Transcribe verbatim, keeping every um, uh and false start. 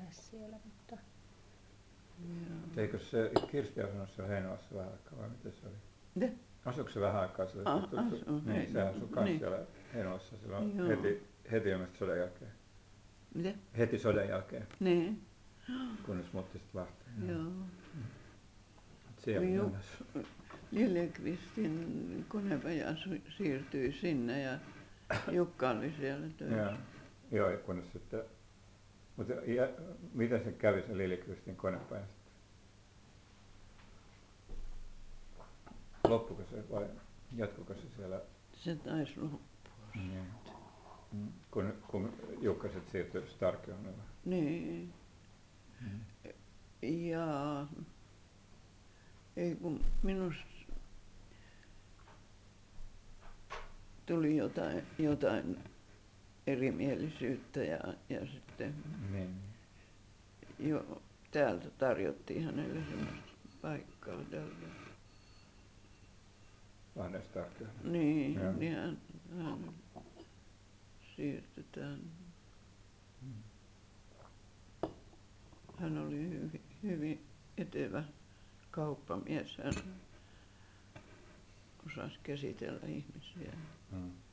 siellä, mutta Eikös se Kirsti asunut siellä Heinolassa vähän aikaa vai miten se oli? ne Asuiko se vähän aikaa siellä? a- Tuttu? asuu Niin, se asui kans niin. siellä Heinolassa silloin Joo. heti, heti ilmeisesti sodan jälkeen. Mitä? Heti sodan jälkeen, Niin. kunnes muutti sitten Lahteen. Joo. Siellä Kun hän Juk- asui. Liljeqvistin konepaja su- siirtyi sinne ja Jukka oli siellä töissä. Joo, joo, ja kunnes sitten, mutta ja, miten se kävi se Liljeqvistin konepaja sitten? Loppuiko se vai jatkuiko se siellä? Se taisi loppua. Niin. Kun, kun Jukka sitten siirtyi Starkionille. Niin. Mm. Ja ei kun minusta tuli jotain, jotain erimielisyyttä ja, ja sitten Niin. jo täältä tarjottiin hänelle semmoista paikkaa täältä. Lahden Starkionille. Joo. Niin, niin hän, hän siirtyi tänne. Mm. Hän oli hyvin, hyvin etevä kauppamies. Hän osasi käsitellä ihmisiä. Mm.